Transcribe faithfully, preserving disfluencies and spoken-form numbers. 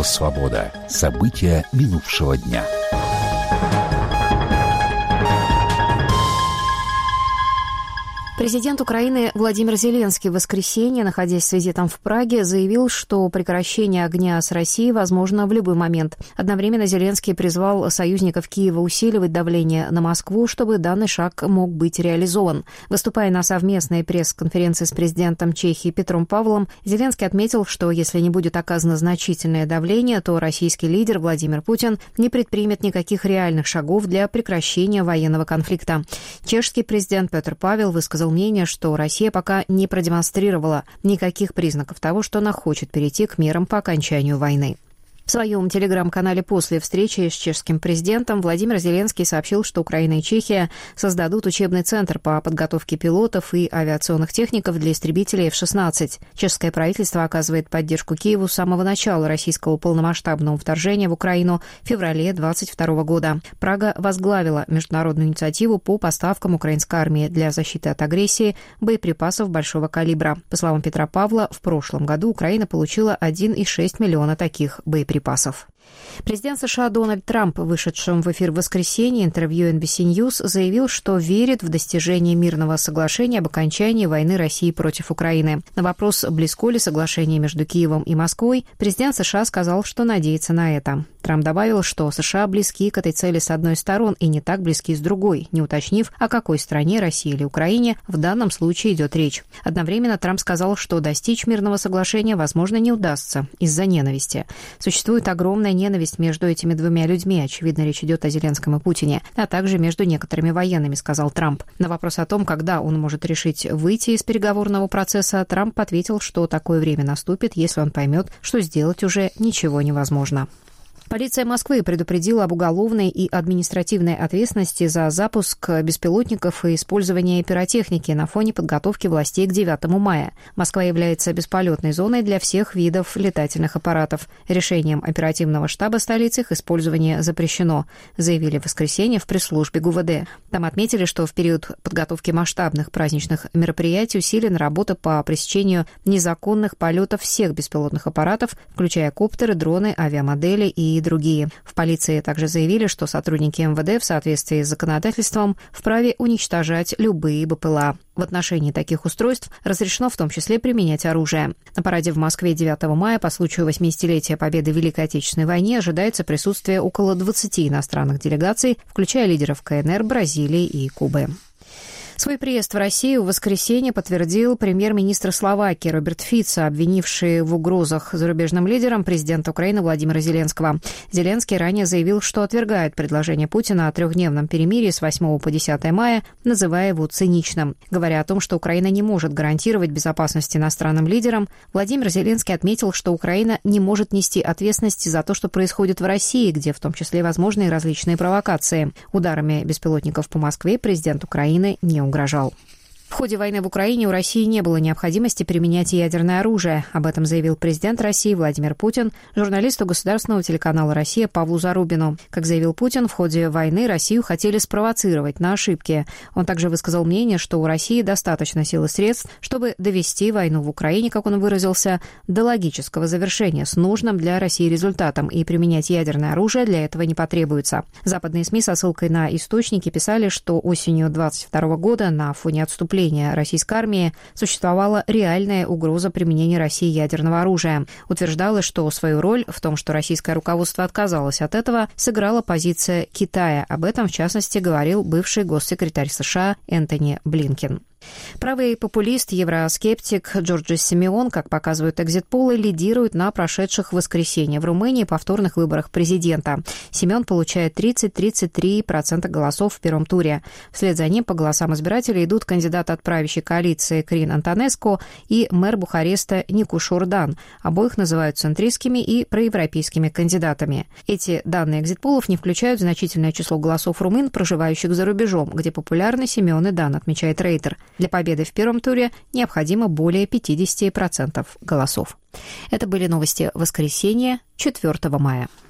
Радио «Свобода». События минувшего дня. Президент Украины Владимир Зеленский в воскресенье, находясь с визитом в Праге, заявил, что прекращение огня с Россией возможно в любой момент. Одновременно Зеленский призвал союзников Киева усиливать давление на Москву, чтобы данный шаг мог быть реализован. Выступая на совместной пресс-конференции с президентом Чехии Петром Павлом, Зеленский отметил, что если не будет оказано значительное давление, то российский лидер Владимир Путин не предпримет никаких реальных шагов для прекращения военного конфликта. Чешский президент Петр Павел высказал мнение, что Россия пока не продемонстрировала никаких признаков того, что она хочет перейти к мерам по окончанию войны. В своем телеграм-канале после встречи с чешским президентом Владимир Зеленский сообщил, что Украина и Чехия создадут учебный центр по подготовке пилотов и авиационных техников для истребителей эф шестнадцать. Чешское правительство оказывает поддержку Киеву с самого начала российского полномасштабного вторжения в Украину в феврале две тысячи двадцать второго года. Прага возглавила международную инициативу по поставкам украинской армии для защиты от агрессии боеприпасов большого калибра. По словам Петра Павла, в прошлом году Украина получила один целых шесть десятых миллиона таких боеприпасов. припасов. Президент США Дональд Трамп, вышедшим в эфир в воскресенье интервью эн би си News, заявил, что верит в достижение мирного соглашения об окончании войны России против Украины. На вопрос, близко ли соглашение между Киевом и Москвой, президент США сказал, что надеется на это. Трамп добавил, что США близки к этой цели с одной стороны и не так близки с другой, не уточнив, о какой стране, России или Украине, в данном случае идет речь. Одновременно Трамп сказал, что достичь мирного соглашения, возможно, не удастся из-за ненависти. Существует огромная ненависть между этими двумя людьми. Очевидно, речь идет о Зеленском и Путине, а также между некоторыми военными, сказал Трамп. На вопрос о том, когда он может решить выйти из переговорного процесса, Трамп ответил, что такое время наступит, если он поймет, что сделать уже ничего невозможно. Полиция Москвы предупредила об уголовной и административной ответственности за запуск беспилотников и использование пиротехники на фоне подготовки властей к девятому мая. Москва является бесполетной зоной для всех видов летательных аппаратов. Решением оперативного штаба столицы их использование запрещено, заявили в воскресенье в пресс-службе ГУВД. Там отметили, что в период подготовки масштабных праздничных мероприятий усилена работа по пресечению незаконных полетов всех беспилотных аппаратов, включая коптеры, дроны, авиамодели и и другие. В полиции также заявили, что сотрудники эм вэ дэ в соответствии с законодательством вправе уничтожать любые бэ пэ эл а. В отношении таких устройств разрешено в том числе применять оружие. На параде в Москве девятого мая по случаю восьмидесятилетия Победы в Великой Отечественной войне ожидается присутствие около двадцати иностранных делегаций, включая лидеров ка эн эр, Бразилии и Кубы. Свой приезд в Россию в воскресенье подтвердил премьер-министр Словакии Роберт Фицо, обвинивший в угрозах зарубежным лидерам президента Украины Владимира Зеленского. Зеленский ранее заявил, что отвергает предложение Путина о трехдневном перемирии с восьмого по десятое мая, называя его циничным. Говоря о том, что Украина не может гарантировать безопасность иностранным лидерам, Владимир Зеленский отметил, что Украина не может нести ответственности за то, что происходит в России, где в том числе возможны и различные провокации. Ударами беспилотников по Москве президент Украины не угрожал. В ходе войны в Украине у России не было необходимости применять ядерное оружие. Об этом заявил президент России Владимир Путин журналисту государственного телеканала «Россия» Павлу Зарубину. Как заявил Путин, в ходе войны Россию хотели спровоцировать на ошибки. Он также высказал мнение, что у России достаточно сил и средств, чтобы довести войну в Украине, как он выразился, до логического завершения с нужным для России результатом, и применять ядерное оружие для этого не потребуется. Западные СМИ со ссылкой на источники писали, что осенью двадцать второго года на фоне отступления российской армии существовала реальная угроза применения России ядерного оружия. Утверждалось, что свою роль в том, что российское руководство отказалось от этого, сыграла позиция Китая. Об этом, в частности, говорил бывший госсекретарь США Энтони Блинкен. Правый популист, евроскептик Джорджис Симеон, как показывают экзит-полы, лидирует на прошедших в воскресенье в Румынии повторных выборах президента. Симеон получает тридцать-тридцать три процента голосов в первом туре. Вслед за ним по голосам избирателей идут кандидаты от правящей коалиции Крин Антонеску и мэр Бухареста Нику Шурдан. Обоих называют центристскими и проевропейскими кандидатами. Эти данные экзит-полов не включают значительное число голосов румын, проживающих за рубежом, где популярны Симеон и Дан, отмечает Рейтер. Для победы в первом туре необходимо более пятьдесят процентов голосов. Это были новости воскресенья, четвёртого мая.